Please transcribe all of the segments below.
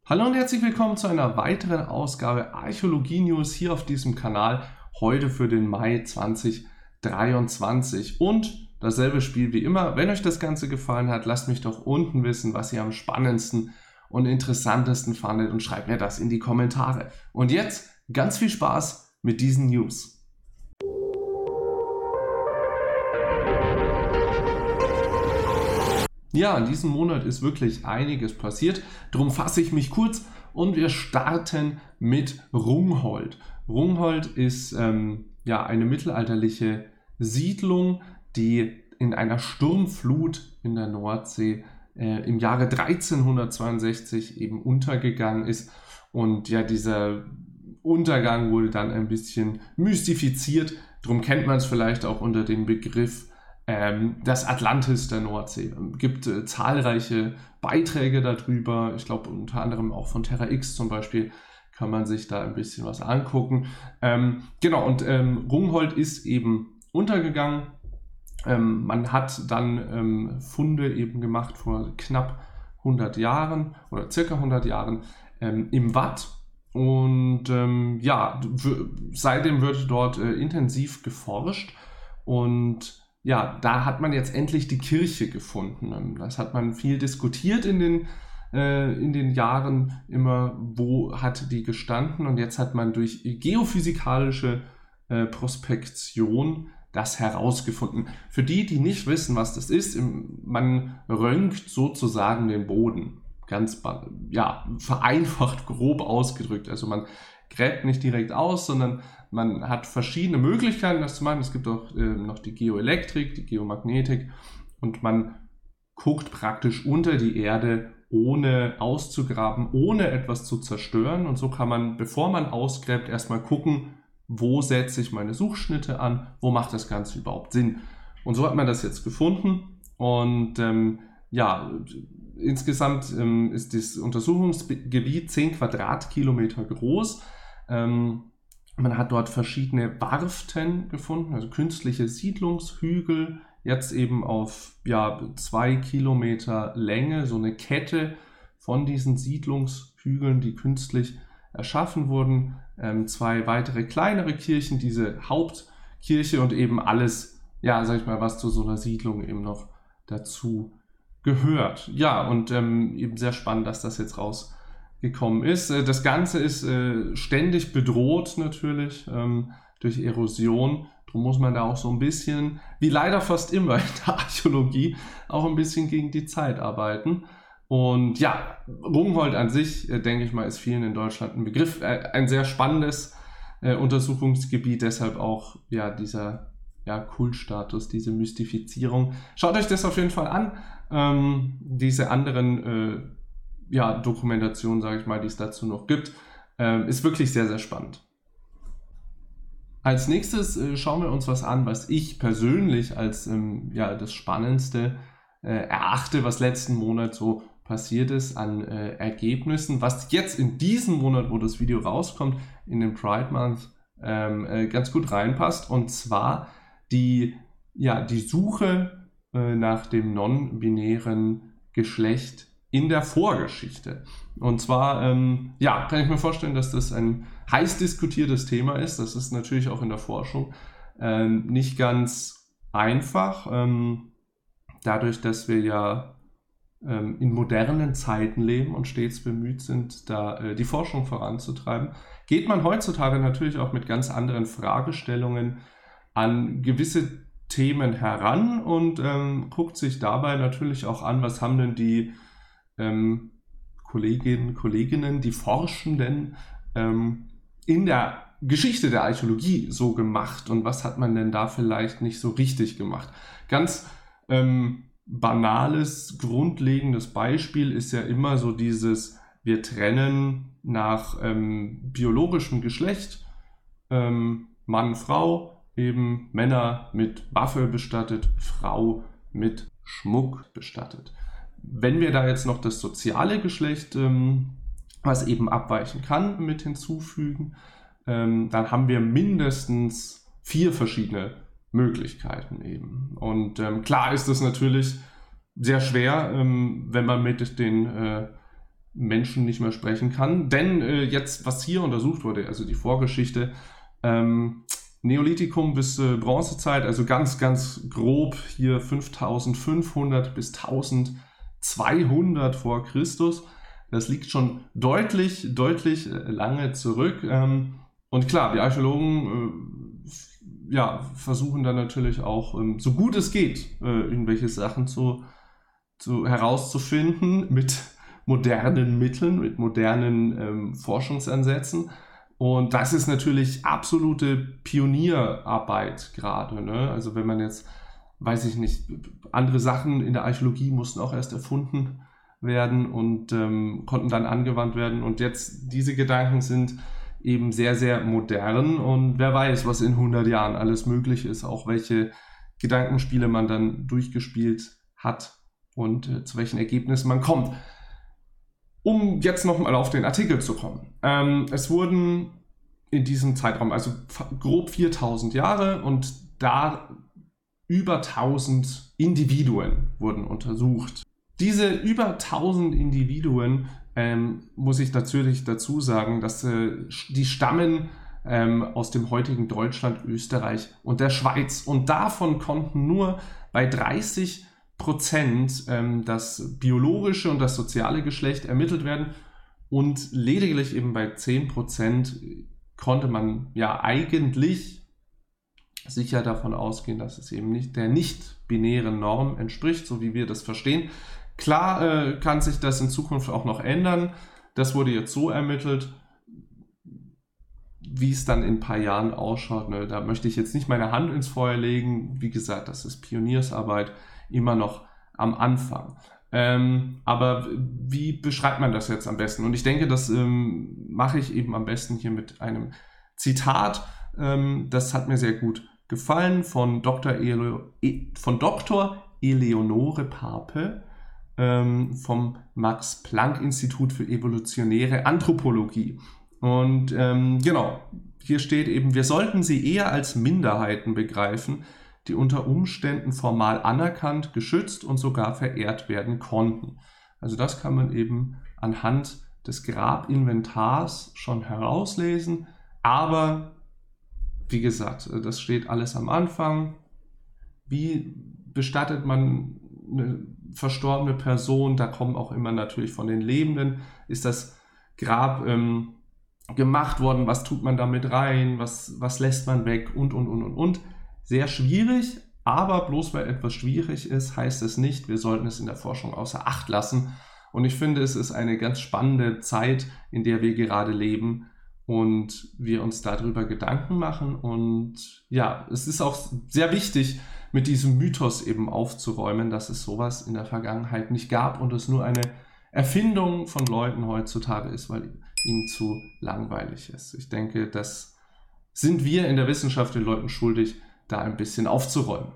Hallo und herzlich willkommen zu einer weiteren Ausgabe Archäologie News hier auf diesem Kanal, heute für den Mai 2023. Und dasselbe Spiel wie immer. Wenn euch das Ganze gefallen hat, lasst mich doch unten wissen, was ihr am spannendsten und interessantesten fandet und schreibt mir das in die Kommentare. Und jetzt ganz viel Spaß mit diesen News. Ja, in diesem Monat ist wirklich einiges passiert, darum fasse ich mich kurz und wir starten mit Rungholt. Rungholt ist eine mittelalterliche Siedlung, die in einer Sturmflut in der Nordsee im Jahre 1362 eben untergegangen ist. Und ja, dieser Untergang wurde dann ein bisschen mystifiziert, darum kennt man es vielleicht auch unter dem Begriff das Atlantis der Nordsee. Es gibt zahlreiche Beiträge darüber, ich glaube unter anderem auch von Terra X zum Beispiel, kann man sich da ein bisschen was angucken. Rungholt ist eben untergegangen. Man hat dann Funde eben gemacht vor knapp 100 Jahren oder circa 100 Jahren im Watt. Und seitdem wird dort intensiv geforscht und ja, da hat man jetzt endlich die Kirche gefunden. Das hat man viel diskutiert in den Jahren immer, wo hat die gestanden. Und jetzt hat man durch geophysikalische Prospektion das herausgefunden. Für die, die nicht wissen, was das ist, man röntgt sozusagen den Boden. Ganz vereinfacht, grob ausgedrückt. Also man gräbt nicht direkt aus, sondern man hat verschiedene Möglichkeiten, das zu machen. Es gibt auch noch die Geoelektrik, die Geomagnetik und man guckt praktisch unter die Erde, ohne auszugraben, ohne etwas zu zerstören. Und so kann man, bevor man ausgräbt, erstmal gucken, wo setze ich meine Suchschnitte an, wo macht das Ganze überhaupt Sinn. Und so hat man das jetzt gefunden. Und insgesamt ist das Untersuchungsgebiet 10 Quadratkilometer groß. Man hat dort verschiedene Warften gefunden, also künstliche Siedlungshügel, jetzt eben auf 2 Kilometer Länge, so eine Kette von diesen Siedlungshügeln, die künstlich erschaffen wurden. 2 weitere kleinere Kirchen, diese Hauptkirche und eben alles, was zu so einer Siedlung eben noch dazu gehört. Ja, und eben sehr spannend, dass das jetzt rausgekommen ist. Das Ganze ist ständig bedroht natürlich durch Erosion. Darum muss man da auch so ein bisschen, wie leider fast immer in der Archäologie, auch ein bisschen gegen die Zeit arbeiten. Und ja, Rungholt an sich, denke ich mal, ist vielen in Deutschland ein Begriff. Ein sehr spannendes Untersuchungsgebiet, deshalb auch dieser Kultstatus, diese Mystifizierung. Schaut euch das auf jeden Fall an. Diese anderen Dokumentationen, sage ich mal, die es dazu noch gibt, ist wirklich sehr, sehr spannend. Als nächstes schauen wir uns was an, was ich persönlich als das Spannendste erachte, was letzten Monat so passiert ist an Ergebnissen, was jetzt in diesem Monat, wo das Video rauskommt, in den Pride Month ganz gut reinpasst, und zwar die Suche nach dem non-binären Geschlecht in der Vorgeschichte. Und zwar, kann ich mir vorstellen, dass das ein heiß diskutiertes Thema ist. Das ist natürlich auch in der Forschung nicht ganz einfach, dadurch, dass wir in modernen Zeiten leben und stets bemüht sind, da die Forschung voranzutreiben, geht man heutzutage natürlich auch mit ganz anderen Fragestellungen an gewisse Themen heran und guckt sich dabei natürlich auch an, was haben denn die Kolleginnen, die Forschenden in der Geschichte der Archäologie so gemacht und was hat man denn da vielleicht nicht so richtig gemacht. Ganz banales, grundlegendes Beispiel ist ja immer so dieses, wir trennen nach biologischem Geschlecht, Mann, Frau, eben Männer mit Waffe bestattet, Frau mit Schmuck bestattet. Wenn wir da jetzt noch das soziale Geschlecht, was eben abweichen kann, mit hinzufügen, dann haben wir mindestens 4 verschiedene Möglichkeiten eben. Und klar ist es natürlich sehr schwer, wenn man mit den Menschen nicht mehr sprechen kann. Denn jetzt, was hier untersucht wurde, also die Vorgeschichte, Neolithikum bis Bronzezeit, also ganz, ganz grob hier 5500 bis 1200 vor Christus. Das liegt schon deutlich lange zurück. Und klar, die Archäologen versuchen dann natürlich auch, so gut es geht, irgendwelche Sachen herauszufinden mit modernen Mitteln, mit modernen Forschungsansätzen. Und das ist natürlich absolute Pionierarbeit gerade, ne? Also wenn man jetzt, weiß ich nicht, andere Sachen in der Archäologie mussten auch erst erfunden werden und konnten dann angewandt werden. Und jetzt diese Gedanken sind eben sehr, sehr modern. Und wer weiß, was in 100 Jahren alles möglich ist, auch welche Gedankenspiele man dann durchgespielt hat und zu welchen Ergebnissen man kommt. Um jetzt nochmal auf den Artikel zu kommen. Es wurden in diesem Zeitraum, also grob 4000 Jahre und da über 1000 Individuen wurden untersucht. Diese über 1000 Individuen, muss ich natürlich dazu sagen, dass die stammen aus dem heutigen Deutschland, Österreich und der Schweiz. Und davon konnten nur bei 30% das biologische und das soziale Geschlecht ermittelt werden und lediglich eben bei 10% konnte man ja eigentlich sicher davon ausgehen, dass es eben nicht der nicht-binären Norm entspricht, so wie wir das verstehen. Klar kann sich das in Zukunft auch noch ändern. Das wurde jetzt so ermittelt, wie es dann in ein paar Jahren ausschaut. Ne? Da möchte ich jetzt nicht meine Hand ins Feuer legen. Wie gesagt, das ist Pioniersarbeit, immer noch am Anfang. Aber wie beschreibt man das jetzt am besten? Und ich denke, das mache ich eben am besten hier mit einem Zitat. Das hat mir sehr gut gefallen von Dr. Eleonore Pape vom Max-Planck-Institut für evolutionäre Anthropologie. Und genau, hier steht eben, wir sollten sie eher als Minderheiten begreifen, die unter Umständen formal anerkannt, geschützt und sogar verehrt werden konnten. Also das kann man eben anhand des Grabinventars schon herauslesen, aber wie gesagt, das steht alles am Anfang. Wie bestattet man eine verstorbene Person? Da kommen auch immer natürlich von den Lebenden. Ist das Grab gemacht worden? Was tut man damit rein? Was lässt man weg? Und. Sehr schwierig, aber bloß weil etwas schwierig ist, heißt es nicht, wir sollten es in der Forschung außer Acht lassen. Und ich finde, es ist eine ganz spannende Zeit, in der wir gerade leben und wir uns darüber Gedanken machen. Und ja, es ist auch sehr wichtig, mit diesem Mythos eben aufzuräumen, dass es sowas in der Vergangenheit nicht gab und es nur eine Erfindung von Leuten heutzutage ist, weil ihnen zu langweilig ist. Ich denke, das sind wir in der Wissenschaft den Leuten schuldig, da ein bisschen aufzuräumen.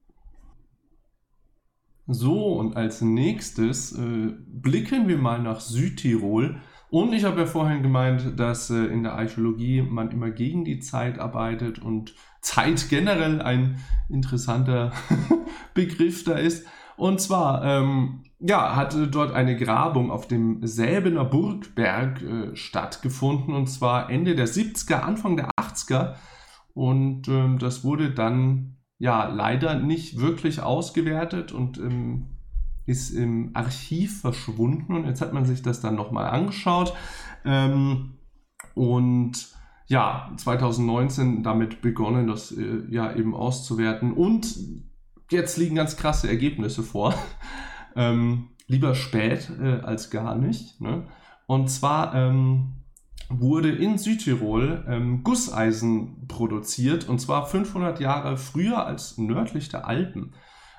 So, und als nächstes blicken wir mal nach Südtirol. Und ich habe ja vorhin gemeint, dass in der Archäologie man immer gegen die Zeit arbeitet und Zeit generell ein interessanter Begriff da ist. Und zwar hat dort eine Grabung auf dem Säbener Burgberg stattgefunden, und zwar Ende der 70er, Anfang der 80er. Und das wurde dann ja leider nicht wirklich ausgewertet und ist im Archiv verschwunden. Und jetzt hat man sich das dann nochmal angeschaut und ja, 2019 damit begonnen, das eben auszuwerten. Und jetzt liegen ganz krasse Ergebnisse vor. Lieber spät als gar nicht. Ne? Und zwar wurde in Südtirol Gusseisen produziert, und zwar 500 Jahre früher als nördlich der Alpen.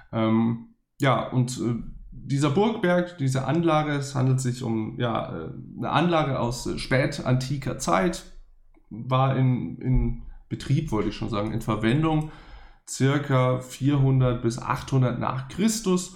Dieser Burgberg, diese Anlage, es handelt sich um eine Anlage aus spätantiker Zeit, war in Betrieb, wollte ich schon sagen, in Verwendung, circa 400 bis 800 nach Christus.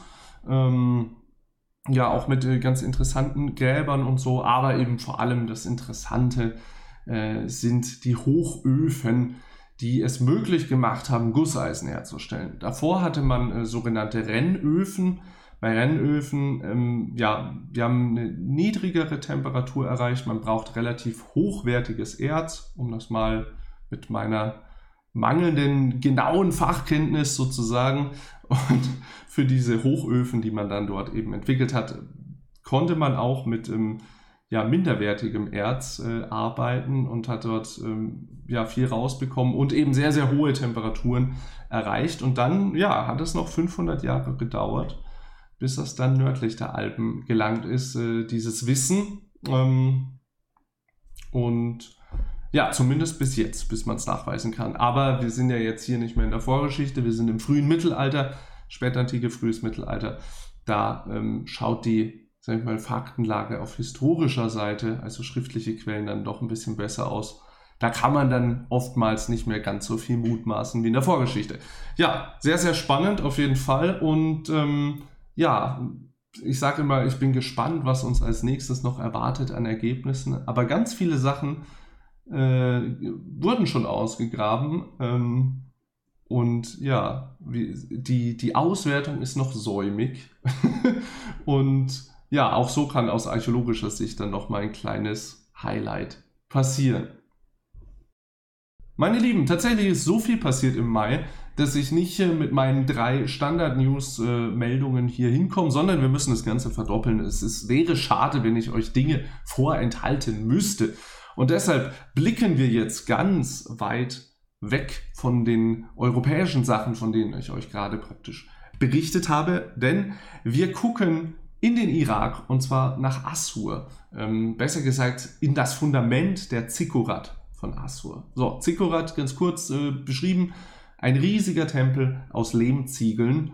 Auch mit ganz interessanten Gräbern und so, aber eben vor allem das Interessante sind die Hochöfen, die es möglich gemacht haben, Gusseisen herzustellen. Davor hatte man sogenannte Rennöfen, Bei Rennöfen, ja, wir haben eine niedrigere Temperatur erreicht. Man braucht relativ hochwertiges Erz, um das mal mit meiner mangelnden genauen Fachkenntnis sozusagen. Und für diese Hochöfen, die man dann dort eben entwickelt hat, konnte man auch mit ja, minderwertigem Erz arbeiten und hat dort ja, viel rausbekommen und eben sehr, sehr hohe Temperaturen erreicht. Und dann ja, hat es noch 500 Jahre gedauert, bis das dann nördlich der Alpen gelangt ist, dieses Wissen. Und ja, zumindest bis jetzt, bis man es nachweisen kann. Aber wir sind ja jetzt hier nicht mehr in der Vorgeschichte, wir sind im frühen Mittelalter, Spätantike, frühes Mittelalter. Da schaut die, sag ich mal, Faktenlage auf historischer Seite, also schriftliche Quellen, dann doch ein bisschen besser aus. Da kann man dann oftmals nicht mehr ganz so viel mutmaßen wie in der Vorgeschichte. Ja, sehr, sehr spannend auf jeden Fall. Und ja, ich sage immer, ich bin gespannt, was uns als nächstes noch erwartet an Ergebnissen. Aber ganz viele Sachen wurden schon ausgegraben. Und ja, die Auswertung ist noch säumig. Und ja, auch so kann aus archäologischer Sicht dann noch mal ein kleines Highlight passieren. Meine Lieben, tatsächlich ist so viel passiert im Mai, dass ich nicht mit meinen 3 Standard-News-Meldungen hier hinkomme, sondern wir müssen das Ganze verdoppeln. Wäre schade, wenn ich euch Dinge vorenthalten müsste. Und deshalb blicken wir jetzt ganz weit weg von den europäischen Sachen, von denen ich euch gerade praktisch berichtet habe, denn wir gucken in den Irak und zwar nach Assur, besser gesagt in das Fundament der Zikkurat von Assur. So, Zikkurat, ganz kurz beschrieben, ein riesiger Tempel aus Lehmziegeln.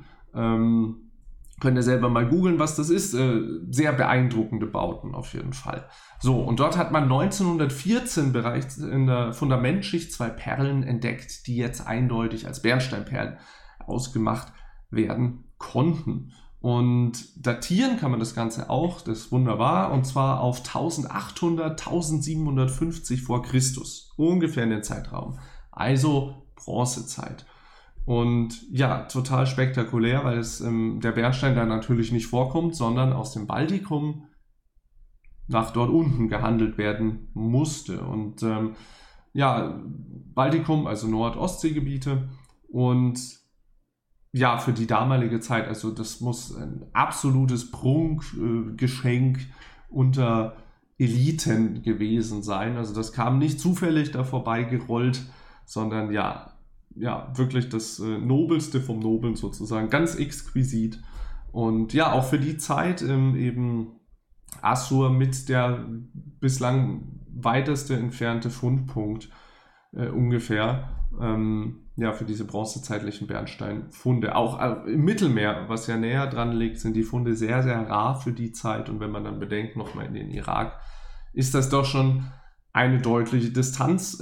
Könnt ihr selber mal googeln, was das ist. Sehr beeindruckende Bauten auf jeden Fall. So, und dort hat man 1914 bereits in der Fundamentschicht 2 Perlen entdeckt, die jetzt eindeutig als Bernsteinperlen ausgemacht werden konnten. Und datieren kann man das Ganze auch, das ist wunderbar, und zwar auf 1800, 1750 vor Christus, ungefähr in den Zeitraum. Also Bronzezeit. Und ja, total spektakulär, weil der Bernstein da natürlich nicht vorkommt, sondern aus dem Baltikum nach dort unten gehandelt werden musste. Und ja, Baltikum, also Nord-Ostsee-Gebiete, und ja, für die damalige Zeit, also das muss ein absolutes Prunkgeschenk unter Eliten gewesen sein. Also das kam nicht zufällig da vorbeigerollt, sondern ja, wirklich das Nobelste vom Nobeln sozusagen, ganz exquisit. Und ja, auch für die Zeit eben Assur mit der bislang weiteste entfernte Fundpunkt ungefähr, ja, für diese bronzezeitlichen Bernsteinfunde. Auch im Mittelmeer, was ja näher dran liegt, sind die Funde sehr, sehr rar für die Zeit. Und wenn man dann bedenkt, nochmal in den Irak, ist das doch schon eine deutliche Distanz.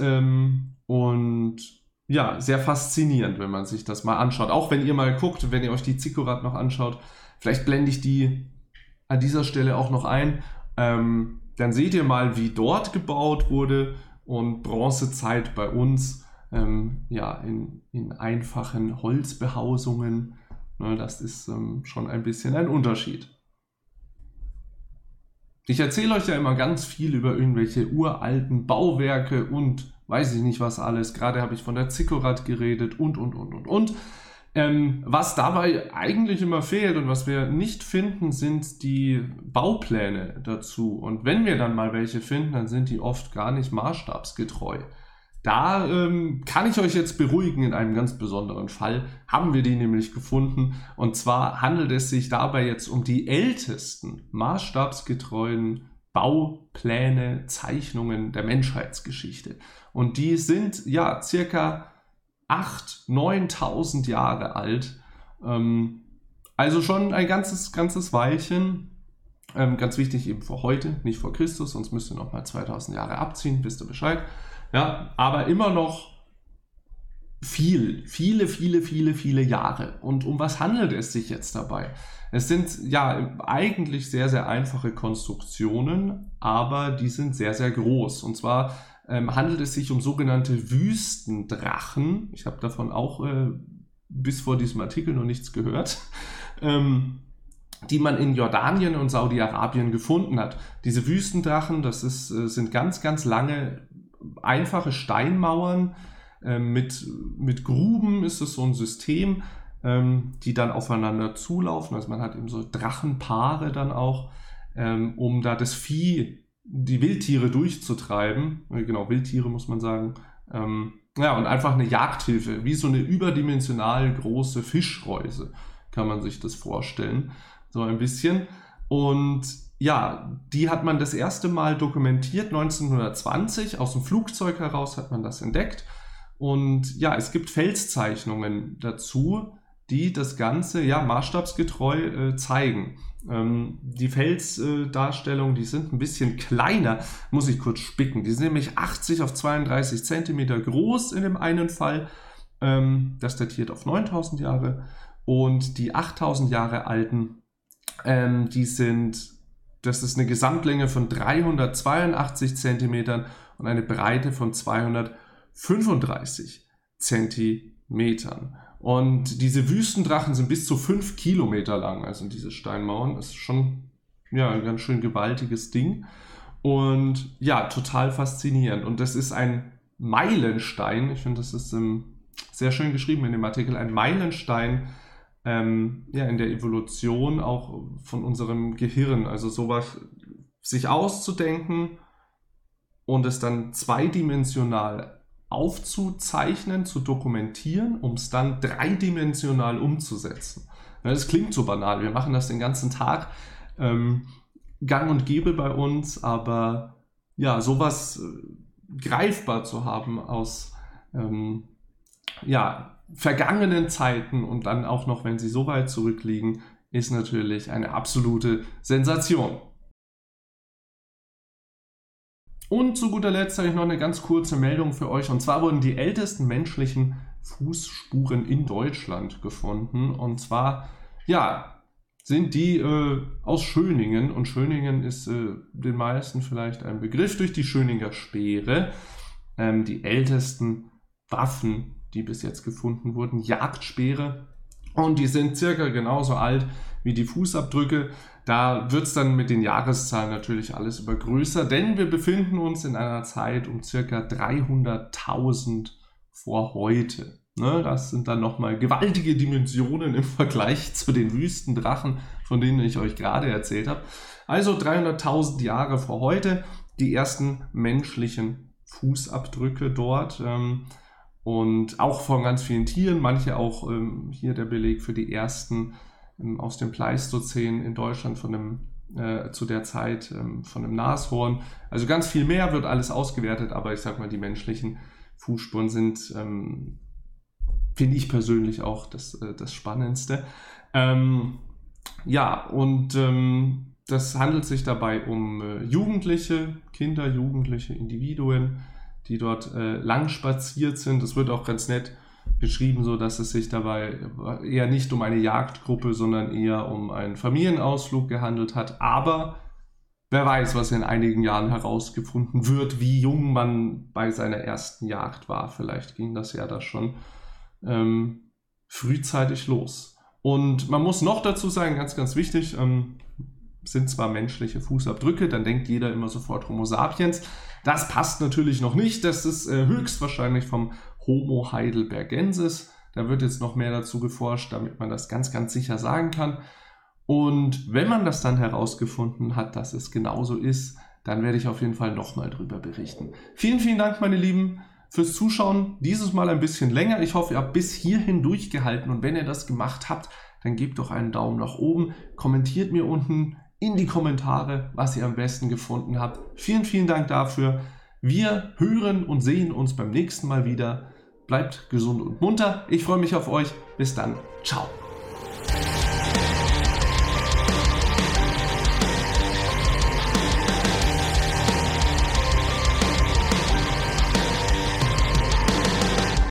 Und ja, sehr faszinierend, wenn man sich das mal anschaut. Auch wenn ihr mal guckt, wenn ihr euch die Zikkurat noch anschaut, vielleicht blende ich die an dieser Stelle auch noch ein. Dann seht ihr mal, wie dort gebaut wurde. Und Bronzezeit bei uns, ja, in einfachen Holzbehausungen. Ne, das ist schon ein bisschen ein Unterschied. Ich erzähle euch ja immer ganz viel über irgendwelche uralten Bauwerke und weiß ich nicht was alles. Gerade habe ich von der Zikkurat geredet und. Was dabei eigentlich immer fehlt und was wir nicht finden, sind die Baupläne dazu. Und wenn wir dann mal welche finden, dann sind die oft gar nicht maßstabsgetreu. Da kann ich euch jetzt beruhigen, in einem ganz besonderen Fall haben wir die nämlich gefunden. Und zwar handelt es sich dabei jetzt um die ältesten maßstabsgetreuen Baupläne, Zeichnungen der Menschheitsgeschichte. Und die sind ja circa 8.000, 9.000 Jahre alt. Also schon ein ganzes Weilchen. Ganz wichtig eben für heute, nicht vor Christus, sonst müsst ihr nochmal 2000 Jahre abziehen, wisst ihr Bescheid. Ja, aber immer noch viele Jahre. Und um was handelt es sich jetzt dabei? Es sind ja eigentlich sehr, sehr einfache Konstruktionen, aber die sind sehr, sehr groß. Und zwar handelt es sich um sogenannte Wüstendrachen. Ich habe davon auch bis vor diesem Artikel noch nichts gehört. die man in Jordanien und Saudi-Arabien gefunden hat. Diese Wüstendrachen, sind ganz, ganz lange, einfache Steinmauern. Mit Gruben ist es so ein System, die dann aufeinander zulaufen. Also man hat eben so Drachenpaare dann auch, um da das Vieh, die Wildtiere durchzutreiben. Genau, Wildtiere muss man sagen. Ja, und einfach eine Jagdhilfe, wie so eine überdimensional große Fischreuse, kann man sich das vorstellen. So ein bisschen. Und ja, die hat man das erste Mal dokumentiert, 1920. Aus dem Flugzeug heraus hat man das entdeckt. Und ja, es gibt Felszeichnungen dazu, die das Ganze ja maßstabsgetreu zeigen. Die Felsdarstellungen, die sind ein bisschen kleiner, muss ich kurz spicken. Die sind nämlich 80 auf 32 Zentimeter groß in dem einen Fall. Das datiert auf 9000 Jahre. Und die 8000 Jahre alten, das ist eine Gesamtlänge von 382 Zentimetern und eine Breite von 235 Zentimetern. Und diese Wüstendrachen sind bis zu 5 Kilometer lang, also diese Steinmauern. Das ist schon ja, ein ganz schön gewaltiges Ding. Und ja, total faszinierend. Und das ist ein Meilenstein. Ich finde, das ist sehr schön geschrieben in dem Artikel. Ein Meilenstein in der Evolution auch von unserem Gehirn. Also sowas sich auszudenken und es dann zweidimensional aufzuzeichnen, zu dokumentieren, um es dann dreidimensional umzusetzen. Ja, das klingt so banal, wir machen das den ganzen Tag, gang und gäbe bei uns, aber ja, sowas greifbar zu haben aus vergangenen Zeiten und dann auch noch, wenn sie so weit zurückliegen, ist natürlich eine absolute Sensation. Und zu guter Letzt habe ich noch eine ganz kurze Meldung für euch. Und zwar wurden die ältesten menschlichen Fußspuren in Deutschland gefunden. Und zwar, sind die aus Schöningen. Und Schöningen ist den meisten vielleicht ein Begriff durch die Schöninger Speere. Die ältesten Waffen, die bis jetzt gefunden wurden, Jagdspeere. Und die sind circa genauso alt wie die Fußabdrücke. Da wird es dann mit den Jahreszahlen natürlich alles immer größer, denn wir befinden uns in einer Zeit um circa 300.000 vor heute. Ne, das sind dann nochmal gewaltige Dimensionen im Vergleich zu den Wüstendrachen, von denen ich euch gerade erzählt habe. Also 300.000 Jahre vor heute, die ersten menschlichen Fußabdrücke dort. Und auch von ganz vielen Tieren, manche auch hier der Beleg für die ersten aus dem Pleistozän in Deutschland zu der Zeit von einem Nashorn. Also ganz viel mehr wird alles ausgewertet, aber ich sag mal, die menschlichen Fußspuren sind, finde ich persönlich auch das Spannendste. Das handelt sich dabei um Kinder, Jugendliche, Individuen, die dort lang spaziert sind. Es wird auch ganz nett beschrieben, so dass es sich dabei eher nicht um eine Jagdgruppe, sondern eher um einen Familienausflug gehandelt hat. Aber wer weiß, was in einigen Jahren herausgefunden wird, wie jung man bei seiner ersten Jagd war. Vielleicht ging das ja da schon frühzeitig los. Und man muss noch dazu sagen, ganz, ganz wichtig, sind zwar menschliche Fußabdrücke, dann denkt jeder immer sofort Homo sapiens. Das passt natürlich noch nicht. Das ist höchstwahrscheinlich vom Homo heidelbergensis. Da wird jetzt noch mehr dazu geforscht, damit man das ganz, ganz sicher sagen kann. Und wenn man das dann herausgefunden hat, dass es genauso ist, dann werde ich auf jeden Fall nochmal drüber berichten. Vielen, vielen Dank, meine Lieben, fürs Zuschauen. Dieses Mal ein bisschen länger. Ich hoffe, ihr habt bis hierhin durchgehalten. Und wenn ihr das gemacht habt, dann gebt doch einen Daumen nach oben. Kommentiert mir unten in die Kommentare, was ihr am besten gefunden habt. Vielen, vielen Dank dafür. Wir hören und sehen uns beim nächsten Mal wieder. Bleibt gesund und munter. Ich freue mich auf euch. Bis dann. Ciao.